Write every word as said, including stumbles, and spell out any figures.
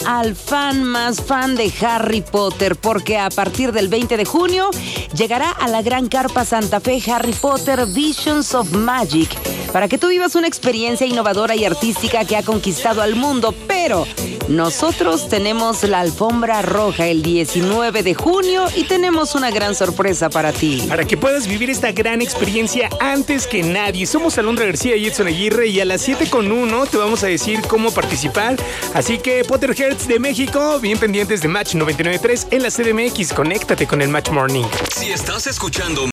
al fan más fan de Harry Potter, porque a partir del veinte de junio llegará a la Gran Carpa Santa Fe Harry Potter Visions of Magic, para que tú vivas una experiencia innovadora y artística que ha conquistado al mundo. Pero nosotros tenemos la alfombra roja el diecinueve de junio y tenemos una gran sorpresa para ti. Para que puedas vivir esta gran experiencia antes que nadie. Somos Alondra García y Edson Aguirre, y a las siete con uno te vamos a decir cómo participar. Así que Potterheads de México, bien pendientes de Match noventa y nueve punto tres en la C D M X. Conéctate con el Match Morning. Si estás escuchando